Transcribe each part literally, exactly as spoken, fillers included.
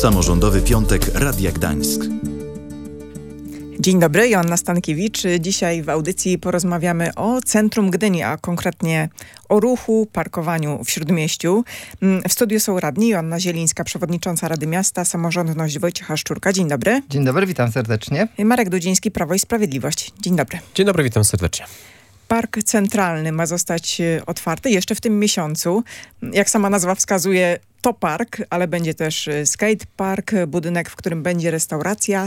Samorządowy Piątek Radia Gdańsk. Dzień dobry, Joanna Stankiewicz. Dzisiaj w audycji porozmawiamy o centrum Gdyni, a konkretnie o ruchu, parkowaniu w Śródmieściu. W studiu są radni Joanna Zielińska, przewodnicząca Rady Miasta, Samorządność Wojciecha Szczurka. Dzień dobry. Dzień dobry, witam serdecznie. Marek Dudziński, Prawo i Sprawiedliwość. Dzień dobry. Dzień dobry, witam serdecznie. Park centralny ma zostać otwarty jeszcze w tym miesiącu. Jak sama nazwa wskazuje, to park, ale będzie też skatepark, budynek, w którym będzie restauracja,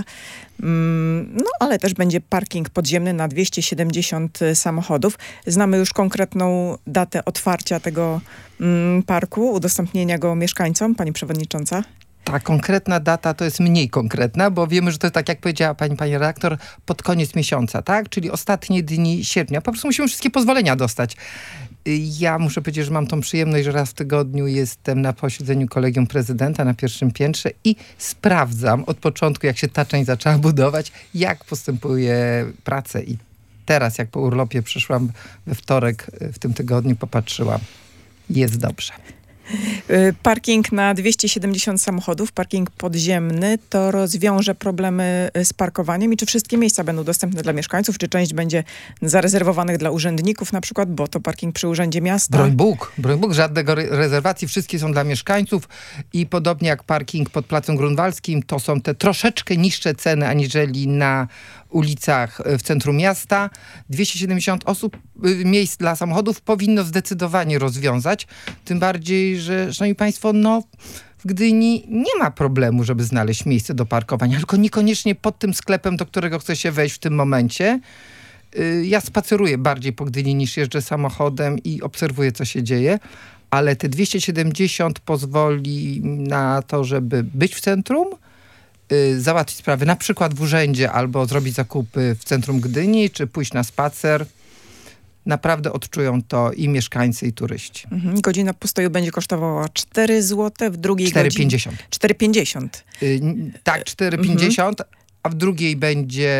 no ale też będzie parking podziemny na dwieście siedemdziesiąt samochodów. Znamy już konkretną datę otwarcia tego parku, udostępnienia go mieszkańcom, pani przewodnicząca? Ta konkretna data to jest mniej konkretna, bo wiemy, że to jest tak, jak powiedziała pani, pani redaktor, pod koniec miesiąca, tak? Czyli ostatnie dni sierpnia. Po prostu musimy wszystkie pozwolenia dostać. Ja muszę powiedzieć, że mam tą przyjemność, że raz w tygodniu jestem na posiedzeniu Kolegium Prezydenta na pierwszym piętrze i sprawdzam od początku, jak się ta część zaczęła budować, jak postępuje praca. I teraz, jak po urlopie przyszłam we wtorek w tym tygodniu, popatrzyłam. Jest dobrze. Parking na dwieście siedemdziesiąt samochodów, parking podziemny, to rozwiąże problemy z parkowaniem i czy wszystkie miejsca będą dostępne dla mieszkańców, czy część będzie zarezerwowanych dla urzędników na przykład, bo to parking przy Urzędzie Miasta? Broń Bóg, broń Bóg, żadnego re- rezerwacji, wszystkie są dla mieszkańców i podobnie jak parking pod Placem Grunwaldzkim, to są te troszeczkę niższe ceny aniżeli na ulicach w centrum miasta. dwieście siedemdziesiąt osób, miejsc dla samochodów powinno zdecydowanie rozwiązać. Tym bardziej, że, szanowni państwo, no w Gdyni nie ma problemu, żeby znaleźć miejsce do parkowania, tylko niekoniecznie pod tym sklepem, do którego chce się wejść w tym momencie. Ja spaceruję bardziej po Gdyni niż jeżdżę samochodem i obserwuję, co się dzieje, ale te dwieście siedemdziesiąt pozwoli na to, żeby być w centrum, załatwić sprawy na przykład w urzędzie albo zrobić zakupy w centrum Gdyni, czy pójść na spacer. Naprawdę odczują to i mieszkańcy, i turyści. Mhm. Godzina postoju będzie kosztowała cztery złote, w drugiej cztery godzinie... pięćdziesiąt. cztery pięćdziesiąt. Y, tak, cztery pięćdziesiąt, mhm. A w drugiej będzie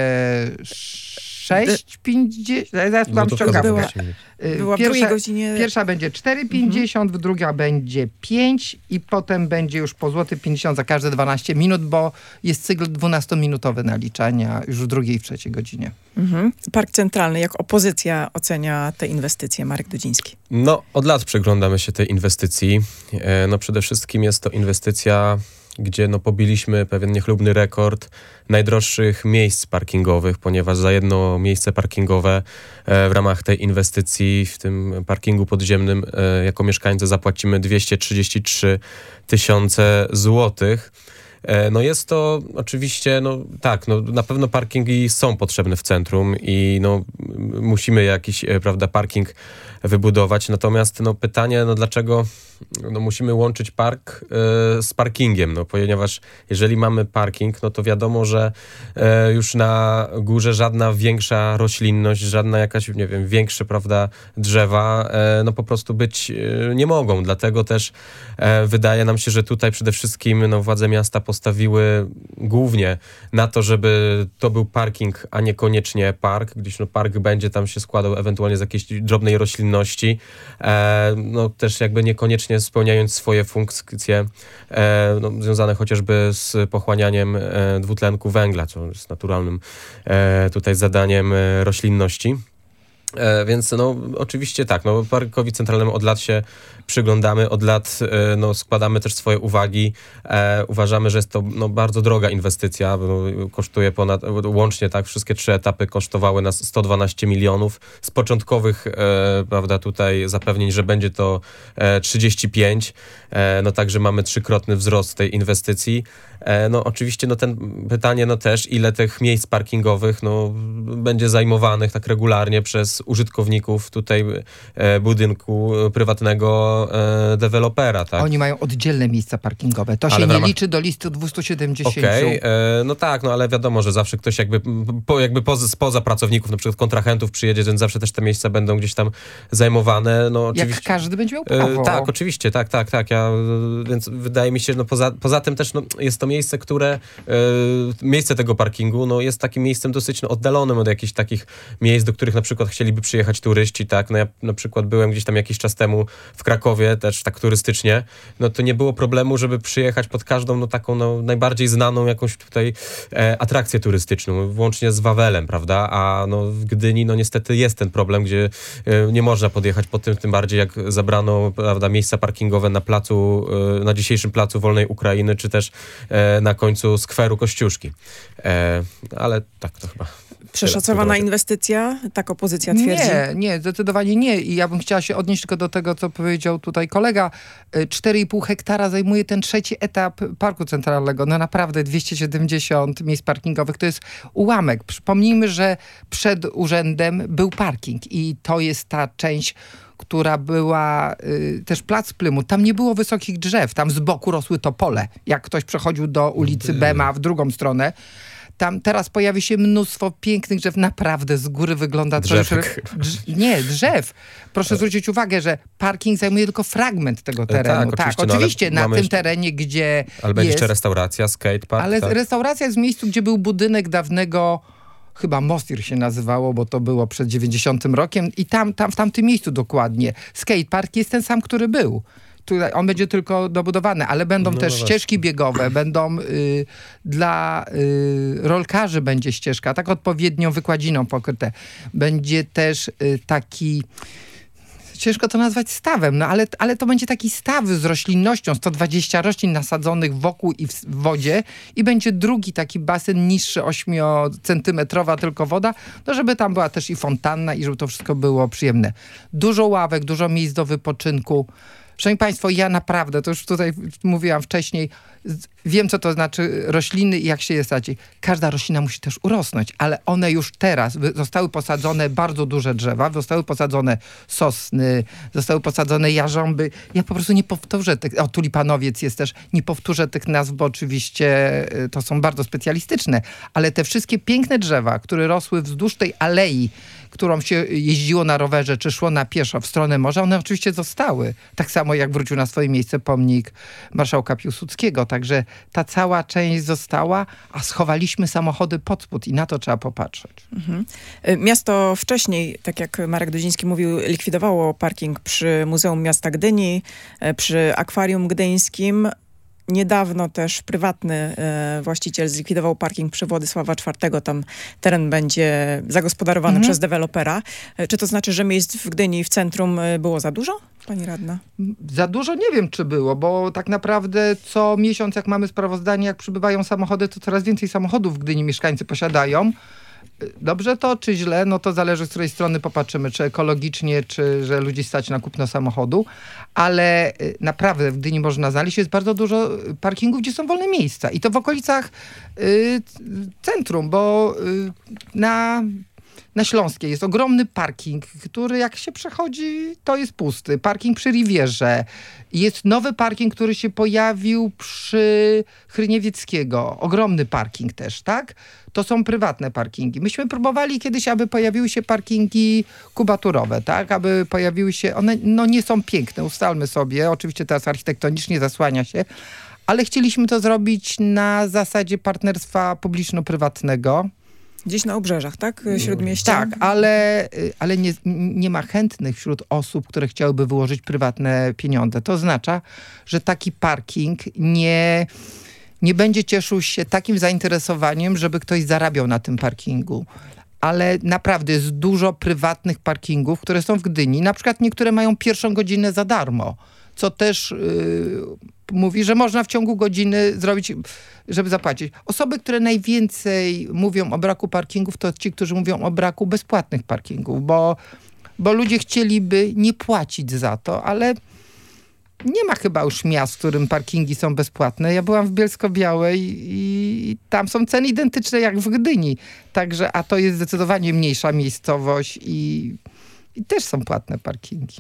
sześć pięćdziesiąt. Zaraz mam ściągawkę. Była, była w pierwsza, drugiej godzinie... Pierwsza będzie cztery pięćdziesiąt, mhm. Druga będzie pięć i potem będzie już po złoty pięćdziesiąt za każde dwanaście minut, bo jest cykl dwunastominutowy naliczania już w drugiej i w trzeciej godzinie. Mhm. Park Centralny, jak opozycja ocenia te inwestycje? Marek Dudziński. No, od lat przyglądamy się tej inwestycji. No przede wszystkim jest to inwestycja, gdzie no pobiliśmy pewien niechlubny rekord najdroższych miejsc parkingowych, ponieważ za jedno miejsce parkingowe w ramach tej inwestycji w tym parkingu podziemnym jako mieszkańcy zapłacimy dwieście trzydzieści trzy tysiące złotych. No jest to oczywiście, no tak, no na pewno parkingi są potrzebne w centrum i no musimy jakiś, prawda, parking wybudować. Natomiast no pytanie, no dlaczego no musimy łączyć park y, z parkingiem, no ponieważ jeżeli mamy parking, no to wiadomo, że y, już na górze żadna większa roślinność, żadna jakaś, nie wiem, większe, prawda, drzewa, y, no po prostu być y, nie mogą. Dlatego też y, wydaje nam się, że tutaj przede wszystkim no, władze miasta postawiły głównie na to, żeby to był parking, a niekoniecznie park, gdyż no, park będzie tam się składał ewentualnie z jakiejś drobnej roślinności, e, no też jakby niekoniecznie spełniając swoje funkcje e, no, związane chociażby z pochłanianiem e, dwutlenku węgla, co jest naturalnym e, tutaj zadaniem e, roślinności. E, więc no oczywiście tak, no parkowi centralnemu od lat się przyglądamy, od lat e, no, składamy też swoje uwagi. E, uważamy, że jest to no, bardzo droga inwestycja, bo kosztuje ponad, łącznie tak, wszystkie trzy etapy kosztowały nas sto dwanaście milionów. Z początkowych, e, prawda, tutaj zapewnień, że będzie to e, trzydzieści pięć, e, no także mamy trzykrotny wzrost tej inwestycji. E, no oczywiście no ten pytanie no też, ile tych miejsc parkingowych no, będzie zajmowanych tak regularnie przez użytkowników tutaj e, budynku prywatnego e, dewelopera, tak? Oni mają oddzielne miejsca parkingowe. To ale się nie ramach... liczy do listy dwieście siedemdziesiąt. Okej, okay, e, no tak, no ale wiadomo, że zawsze ktoś jakby, po, jakby poza, spoza pracowników, na przykład kontrahentów przyjedzie, więc zawsze też te miejsca będą gdzieś tam zajmowane. No, oczywiście, jak każdy będzie miał prawo. E, tak, oczywiście, tak, tak, tak. Ja, więc wydaje mi się, że no poza, poza tym też no, jest to miejsce, które, e, miejsce tego parkingu no, jest takim miejscem dosyć no, oddalonym od jakichś takich miejsc, do których na przykład chcieli chcieliby przyjechać turyści, tak, no ja na przykład byłem gdzieś tam jakiś czas temu w Krakowie, też tak turystycznie, no to nie było problemu, żeby przyjechać pod każdą, no taką, no najbardziej znaną jakąś tutaj e, atrakcję turystyczną, włącznie z Wawelem, prawda, a no w Gdyni, no niestety jest ten problem, gdzie e, nie można podjechać po tym, tym bardziej jak zabrano, prawda, miejsca parkingowe na placu, e, na dzisiejszym placu Wolnej Ukrainy, czy też e, na końcu skweru Kościuszki. E, ale tak to chyba... Przeszacowana inwestycja? Tak opozycja twierdzi? Nie, nie, zdecydowanie nie. I ja bym chciała się odnieść tylko do tego, co powiedział tutaj kolega. cztery i pół hektara zajmuje ten trzeci etap Parku Centralnego. No naprawdę dwieście siedemdziesiąt miejsc parkingowych to jest ułamek. Przypomnijmy, że przed urzędem był parking i to jest ta część, która była y, też plac Plymouth. Tam nie było wysokich drzew. Tam z boku rosły topole. Jak ktoś przechodził do ulicy Bema w drugą stronę, tam teraz pojawi się mnóstwo pięknych drzew. Naprawdę z góry wygląda to już... Drz, nie, drzew. Proszę zwrócić uwagę, że parking zajmuje tylko fragment tego terenu. Tak, oczywiście, tak, oczywiście no, na tym jeszcze, terenie, gdzie ale będzie jest, jeszcze restauracja, skatepark. Ale tak? restauracja jest w miejscu, gdzie był budynek dawnego, chyba Mostir się nazywało, bo to było przed dziewięćdziesiątym rokiem i tam, tam w tamtym miejscu dokładnie. Skatepark jest ten sam, który był. Tutaj on będzie tylko dobudowany, ale będą no też właśnie. ścieżki biegowe, będą y, dla y, rolkarzy będzie ścieżka, tak odpowiednią wykładziną pokryte. Będzie też y, taki... Ciężko to nazwać stawem, no ale, ale to będzie taki staw z roślinnością, sto dwadzieścia roślin nasadzonych wokół i w wodzie i będzie drugi taki basen niższy, ośmiocentymetrowa tylko woda, no żeby tam była też i fontanna i żeby to wszystko było przyjemne. Dużo ławek, dużo miejsc do wypoczynku. Szanowni Państwo, ja naprawdę, to już tutaj mówiłam wcześniej, wiem, co to znaczy rośliny i jak się je sadzi. Każda roślina musi też urosnąć, ale one już teraz zostały posadzone bardzo duże drzewa, zostały posadzone sosny, zostały posadzone jarząby. Ja po prostu nie powtórzę tych, o tulipanowiec jest też, nie powtórzę tych nazw, bo oczywiście to są bardzo specjalistyczne, ale te wszystkie piękne drzewa, które rosły wzdłuż tej alei, którą się jeździło na rowerze, czy szło na pieszo w stronę morza, one oczywiście zostały. Tak samo jak wrócił na swoje miejsce pomnik marszałka Piłsudskiego. Także ta cała część została, a schowaliśmy samochody pod spód i na to trzeba popatrzeć. Mhm. Miasto wcześniej, tak jak Marek Dudziński mówił, likwidowało parking przy Muzeum Miasta Gdyni, przy Akwarium Gdyńskim. Niedawno też prywatny e, właściciel zlikwidował parking przy Władysława czwartego. Tam teren będzie zagospodarowany mhm. przez dewelopera. E, czy to znaczy, że miejsc w Gdyni w centrum było za dużo, pani radna? Za dużo nie wiem, czy było, bo tak naprawdę co miesiąc, jak mamy sprawozdanie, jak przybywają samochody, to coraz więcej samochodów w Gdyni mieszkańcy posiadają. Dobrze to, czy źle, no to zależy, z której strony popatrzymy, czy ekologicznie, czy że ludzi stać na kupno samochodu, ale naprawdę w Gdyni można znaleźć, jest bardzo dużo parkingów, gdzie są wolne miejsca i to w okolicach y, centrum, bo y, na... Na Śląskiej jest ogromny parking, który jak się przechodzi, to jest pusty. Parking przy Rivierze. Jest nowy parking, który się pojawił przy Chryniewieckiego. Ogromny parking też, tak? To są prywatne parkingi. Myśmy próbowali kiedyś, aby pojawiły się parkingi kubaturowe, tak? Aby pojawiły się, one no nie są piękne, ustalmy sobie. Oczywiście teraz architektonicznie zasłania się, ale chcieliśmy to zrobić na zasadzie partnerstwa publiczno-prywatnego. Gdzieś na obrzeżach, tak? Śródmieścia? Tak, ale, ale nie, nie ma chętnych wśród osób, które chciałyby wyłożyć prywatne pieniądze. To oznacza, że taki parking nie, nie będzie cieszył się takim zainteresowaniem, żeby ktoś zarabiał na tym parkingu. Ale naprawdę jest dużo prywatnych parkingów, które są w Gdyni. Na przykład niektóre mają pierwszą godzinę za darmo, co też yy, mówi, że można w ciągu godziny zrobić, żeby zapłacić. Osoby, które najwięcej mówią o braku parkingów, to ci, którzy mówią o braku bezpłatnych parkingów, bo, bo ludzie chcieliby nie płacić za to, ale nie ma chyba już miast, w którym parkingi są bezpłatne. Ja byłam w Bielsko-Białej i tam są ceny identyczne jak w Gdyni. Także, a to jest zdecydowanie mniejsza miejscowość i, i też są płatne parkingi.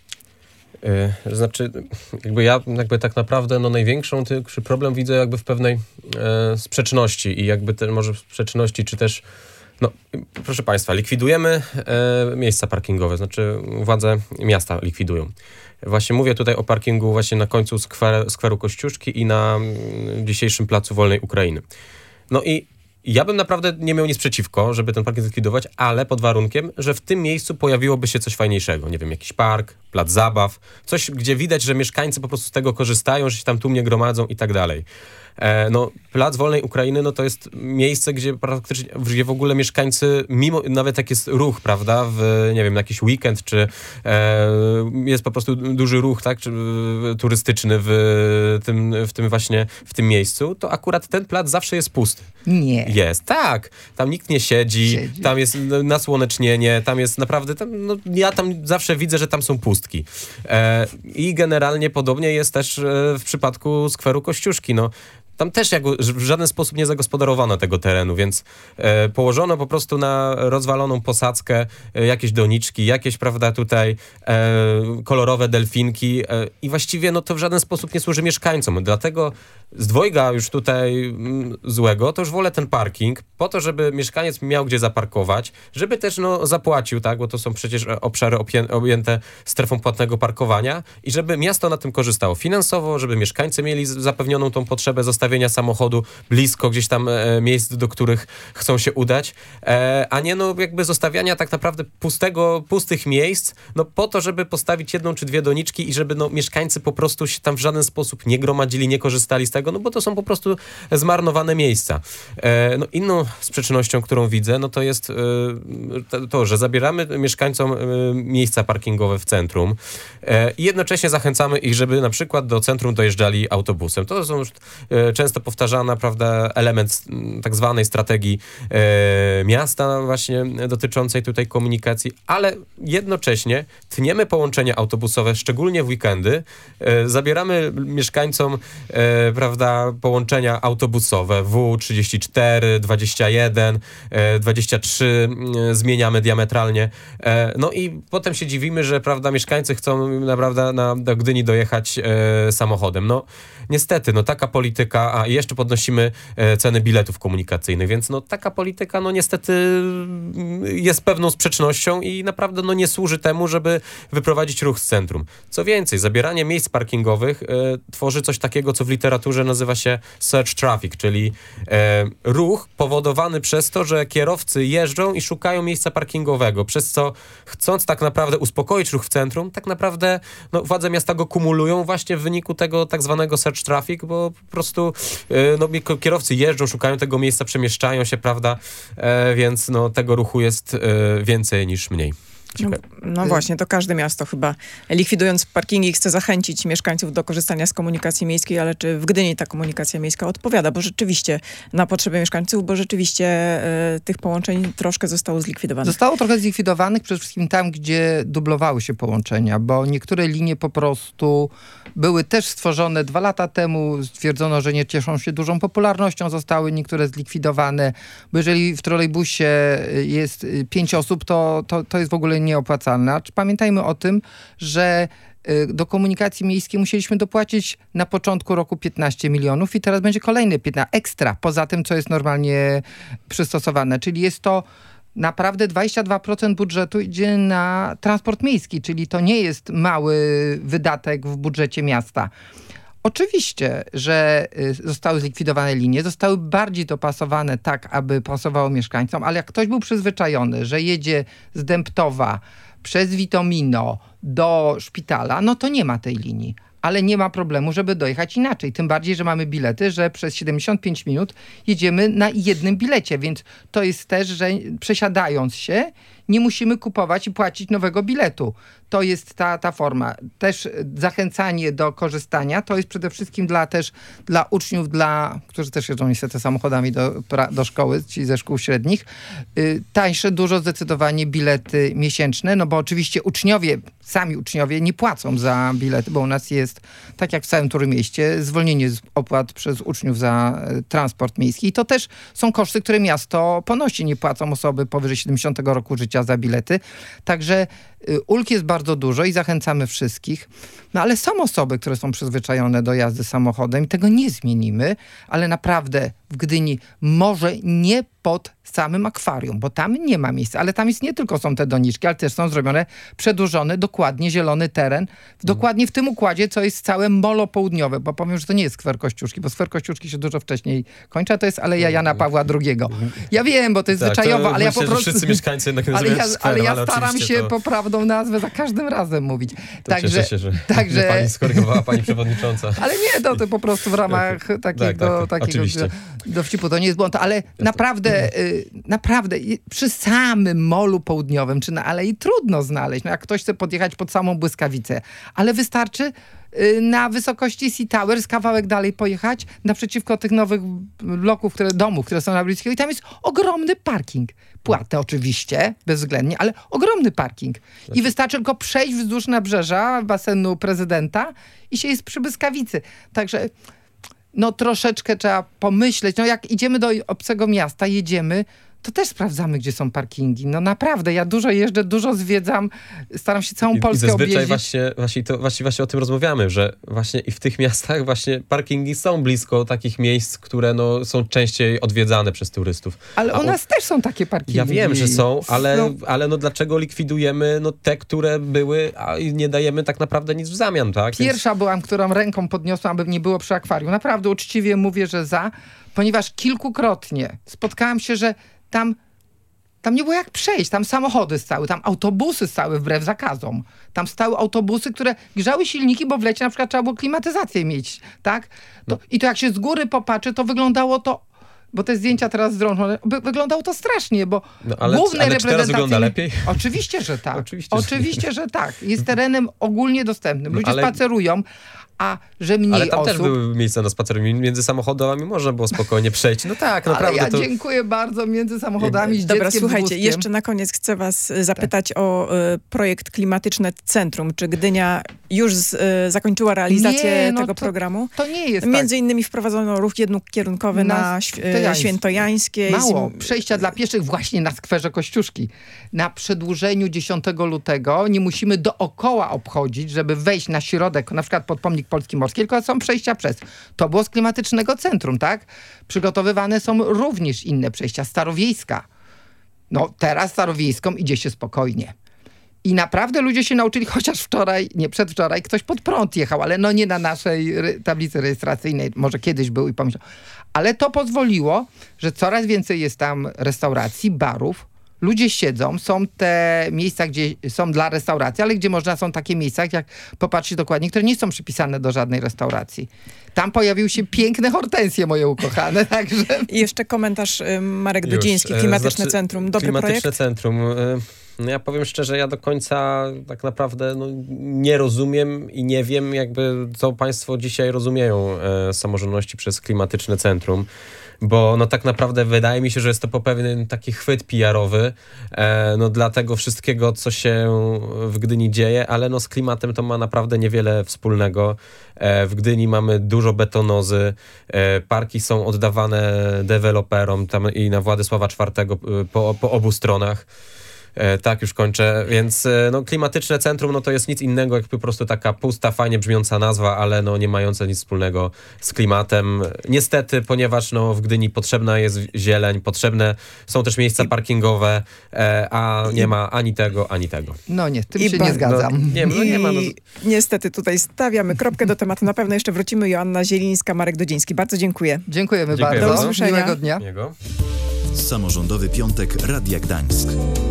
Yy, znaczy, jakby ja jakby tak naprawdę no największą ty, problem widzę jakby w pewnej e, sprzeczności i jakby te, może sprzeczności, czy też no, proszę Państwa, likwidujemy e, miejsca parkingowe, znaczy władze miasta likwidują. Właśnie mówię tutaj o parkingu właśnie na końcu skwer, skweru Kościuszki i na m, dzisiejszym placu Wolnej Ukrainy. No i Ja bym naprawdę nie miał nic przeciwko, żeby ten parking zlikwidować, ale pod warunkiem, że w tym miejscu pojawiłoby się coś fajniejszego. Nie wiem, jakiś park, plac zabaw, coś, gdzie widać, że mieszkańcy po prostu z tego korzystają, że się tam tłumnie gromadzą i tak dalej. E, no, Plac Wolnej Ukrainy, no to jest miejsce, gdzie praktycznie, gdzie w ogóle mieszkańcy, mimo, nawet jak jest ruch, prawda, w, nie wiem, na jakiś weekend, czy e, jest po prostu duży ruch, tak, czy, e, turystyczny w tym, w tym właśnie, w tym miejscu, to akurat ten plac zawsze jest pusty. Nie. Jest, tak. Tam nikt nie siedzi, siedzi. Tam jest nasłonecznienie, tam jest naprawdę, tam, no, ja tam zawsze widzę, że tam są pustki. E, I generalnie podobnie jest też e, w przypadku skweru Kościuszki, no. Tam też jak, w żaden sposób nie zagospodarowano tego terenu, więc e, położono po prostu na rozwaloną posadzkę e, jakieś doniczki, jakieś, prawda, tutaj e, kolorowe delfinki e, i właściwie no to w żaden sposób nie służy mieszkańcom. Dlatego z dwojga już tutaj m, złego, to już wolę ten parking po to, żeby mieszkaniec miał gdzie zaparkować, żeby też no zapłacił, tak, bo to są przecież obszary opie- objęte strefą płatnego parkowania i żeby miasto na tym korzystało finansowo, żeby mieszkańcy mieli zapewnioną tą potrzebę zostawienia samochodu blisko gdzieś tam e, miejsc, do których chcą się udać, e, a nie no jakby zostawiania tak naprawdę pustego, pustych miejsc, no po to, żeby postawić jedną czy dwie doniczki i żeby no mieszkańcy po prostu się tam w żaden sposób nie gromadzili, nie korzystali z tego, no bo to są po prostu zmarnowane miejsca. E, no inną sprzecznością, którą widzę, no to jest e, to, to, że zabieramy mieszkańcom e, miejsca parkingowe w centrum e, i jednocześnie zachęcamy ich, żeby na przykład do centrum dojeżdżali autobusem. To są już e, często powtarzana, prawda, element tak zwanej strategii e, miasta właśnie dotyczącej tutaj komunikacji, ale jednocześnie tniemy połączenia autobusowe, szczególnie w weekendy. E, zabieramy mieszkańcom, e, prawda, połączenia autobusowe W trzydzieści cztery, dwadzieścia jeden, e, dwadzieścia trzy e, zmieniamy diametralnie. E, no i potem się dziwimy, że, prawda, mieszkańcy chcą naprawdę na, do Gdyni dojechać e, samochodem. No niestety, no taka polityka, a jeszcze podnosimy e, ceny biletów komunikacyjnych, więc no taka polityka no niestety jest pewną sprzecznością i naprawdę no nie służy temu, żeby wyprowadzić ruch z centrum. Co więcej, zabieranie miejsc parkingowych e, tworzy coś takiego, co w literaturze nazywa się search traffic, czyli e, ruch powodowany przez to, że kierowcy jeżdżą i szukają miejsca parkingowego, przez co chcąc tak naprawdę uspokoić ruch w centrum, tak naprawdę no, władze miasta go kumulują właśnie w wyniku tego tak zwanego search traffic, bo po prostu no, kierowcy jeżdżą, szukają tego miejsca, przemieszczają się, prawda, e, więc no, tego ruchu jest e, więcej niż mniej. No, no właśnie, to każde miasto chyba likwidując parkingi chce zachęcić mieszkańców do korzystania z komunikacji miejskiej, ale czy w Gdyni ta komunikacja miejska odpowiada? Bo rzeczywiście na potrzeby mieszkańców, bo rzeczywiście e, tych połączeń troszkę zostało zlikwidowanych. Zostało trochę zlikwidowanych przede wszystkim tam, gdzie dublowały się połączenia, bo niektóre linie po prostu były też stworzone dwa lata temu, stwierdzono, że nie cieszą się dużą popularnością, zostały niektóre zlikwidowane, bo jeżeli w trolejbusie jest pięć osób, to, to, to jest w ogóle nieopłacalne. Pamiętajmy o tym, że do komunikacji miejskiej musieliśmy dopłacić na początku roku piętnaście milionów i teraz będzie kolejne piętnaście ekstra, poza tym, co jest normalnie przystosowane. Czyli jest to naprawdę dwadzieścia dwa procent budżetu idzie na transport miejski, czyli to nie jest mały wydatek w budżecie miasta. Oczywiście, że zostały zlikwidowane linie, zostały bardziej dopasowane tak, aby pasowało mieszkańcom, ale jak ktoś był przyzwyczajony, że jedzie z Dębtowa przez Witomino do szpitala, no to nie ma tej linii. Ale nie ma problemu, żeby dojechać inaczej. Tym bardziej, że mamy bilety, że przez siedemdziesiąt pięć minut jedziemy na jednym bilecie, więc to jest też, że przesiadając się nie musimy kupować i płacić nowego biletu. To jest ta, ta forma. Też zachęcanie do korzystania, to jest przede wszystkim dla też dla uczniów, dla, którzy też jeżdżą niestety samochodami do, do szkoły, czyli ze szkół średnich. Yy, tańsze dużo zdecydowanie bilety miesięczne, no bo oczywiście uczniowie, sami uczniowie nie płacą za bilety, bo u nas jest, tak jak w całym Trójmieście, zwolnienie z opłat przez uczniów za y, transport miejski. I to też są koszty, które miasto ponosi. Nie płacą osoby powyżej siedemdziesiątego roku życia za bilety. Także y, ulg jest bardzo dużo i zachęcamy wszystkich. No ale są osoby, które są przyzwyczajone do jazdy samochodem i tego nie zmienimy, ale naprawdę w Gdyni może nie pod samym akwarium, bo tam nie ma miejsca, ale tam jest nie tylko są te doniczki, ale też są zrobione, przedłużony, dokładnie zielony teren, w, dokładnie w tym układzie, co jest całe molo południowe, bo powiem, że to nie jest skwer Kościuszki, bo skwer Kościuszki się dużo wcześniej kończy, a to jest Aleja Jana Pawła drugiego. Ja wiem, bo to jest tak, zwyczajowo, to ale ja myślę, po prostu... że wszyscy mieszkańcy jednak ale ja, skwer, ale ja ale staram się to... poprawną nazwę za każdym razem mówić. To także, cieszę się, że, także... że pani skorygowała, pani przewodnicząca. Ale nie, to, to po prostu w ramach takiego, tak, tak, tak, takiego oczywiście. dowcipu, to nie jest błąd, ale naprawdę, y, naprawdę y, przy samym molu południowym, czy na Alei trudno znaleźć, no jak ktoś chce podjechać pod samą Błyskawicę, ale wystarczy y, na wysokości Sea Towers kawałek dalej pojechać, naprzeciwko tych nowych bloków, które, domów, które są na Bliskiego i tam jest ogromny parking. Płatny oczywiście, bezwzględnie, ale ogromny parking. I wystarczy tylko przejść wzdłuż nabrzeża basenu Prezydenta i się jest przy Błyskawicy. Także no troszeczkę trzeba pomyśleć. No jak idziemy do obcego miasta, jedziemy, to też sprawdzamy, gdzie są parkingi. No naprawdę, ja dużo jeżdżę, dużo zwiedzam, staram się całą I, Polskę i zazwyczaj objeździć. Właśnie, właśnie, to, właśnie, właśnie o tym rozmawiamy, że właśnie i w tych miastach właśnie parkingi są blisko takich miejsc, które no, są częściej odwiedzane przez turystów. Ale A u nas też są takie parkingi. Ja wiem, że są, ale No. no, ale no dlaczego likwidujemy no, te, które były, a nie dajemy tak naprawdę nic w zamian, tak? Pierwsza byłam, którą ręką podniosłam, aby nie było przy akwarium. Naprawdę uczciwie mówię, że za, ponieważ kilkukrotnie spotkałam się, że tam, tam nie było jak przejść. Tam samochody stały, tam autobusy stały wbrew zakazom. Tam stały autobusy, które grzały silniki, bo w lecie na przykład trzeba było klimatyzację mieć, tak? To, I to jak się z góry popatrzy, to wyglądało to, bo te zdjęcia teraz z dronu, wy, wyglądało to strasznie, bo No, ale, główne ale czy teraz wygląda reprezentacje... lepiej? Oczywiście, że tak. Oczywiście, Oczywiście, że że tak. Jest terenem ogólnie dostępnym. Ludzie No, ale- spacerują, a że mniej Ale tam osób... też były miejsca na spacer. Między samochodami można było spokojnie przejść. No tak, naprawdę. Ale ja to... dziękuję bardzo między samochodami z Dobra, dzieckiem, słuchajcie, z wózkiem. jeszcze na koniec chcę was y, zapytać o y, projekt Klimatyczne Centrum. Czy Gdynia już z, y, zakończyła realizację Nie, no tego to- programu? To nie jest Między tak. innymi wprowadzono ruch jednokierunkowy na, Na św- Świętojańskie. Świętojańskiej. Mało. Z- Przejścia dla pieszych właśnie na skwerze Kościuszki. Na przedłużeniu dziesiątego lutego nie musimy dookoła obchodzić, żeby wejść na środek, na przykład pod pomnik Polski Morskiej, tylko są przejścia przez. To było z Klimatycznego Centrum, tak? Przygotowywane są również inne przejścia. Starowiejska. No teraz Starowiejską idzie się spokojnie. I naprawdę ludzie się nauczyli, chociaż wczoraj, nie przedwczoraj, ktoś pod prąd jechał, ale no nie na naszej re- tablicy rejestracyjnej, może kiedyś był i pomyślał. Ale to pozwoliło, że coraz więcej jest tam restauracji, barów, ludzie siedzą, są te miejsca, gdzie są dla restauracji, ale gdzie można, są takie miejsca, jak popatrzeć dokładnie, które nie są przypisane do żadnej restauracji. Tam pojawiły się piękne hortensje, moje ukochane, także... I jeszcze komentarz y, Marek Już, Dudziński, e, Klimatyczne znaczy, Centrum. Dobry Klimatyczne projekt? Centrum. e, No ja powiem szczerze, ja do końca tak naprawdę no, nie rozumiem i nie wiem jakby co państwo dzisiaj rozumieją e, samorządności przez Klimatyczne Centrum. Bo no tak naprawdę wydaje mi się, że jest to po pewien taki chwyt P R-owy e, no dla tego wszystkiego, co się w Gdyni dzieje, ale no z klimatem to ma naprawdę niewiele wspólnego. E, w Gdyni mamy dużo betonozy, e, parki są oddawane deweloperom tam i na Władysława czwartego e, po, po obu stronach. E, tak, już kończę, więc e, no, Klimatyczne Centrum no, to jest nic innego jak po prostu taka pusta, fajnie brzmiąca nazwa, ale no, nie mająca nic wspólnego z klimatem. Niestety, ponieważ no, w Gdyni potrzebna jest zieleń, potrzebne są też miejsca parkingowe, e, a nie ma ani tego, ani tego. No nie, z tym I się ba- nie zgadzam. No, nie, no, nie ma. No, I niestety tutaj stawiamy kropkę do tematu. Na pewno jeszcze wrócimy. Joanna Zielińska, Marek Dudziński. Bardzo dziękuję. Dziękujemy Dziękuję bardzo. bardzo. Do usłyszenia. Miłego dnia. niego. Samorządowy Piątek Radia Gdańsk.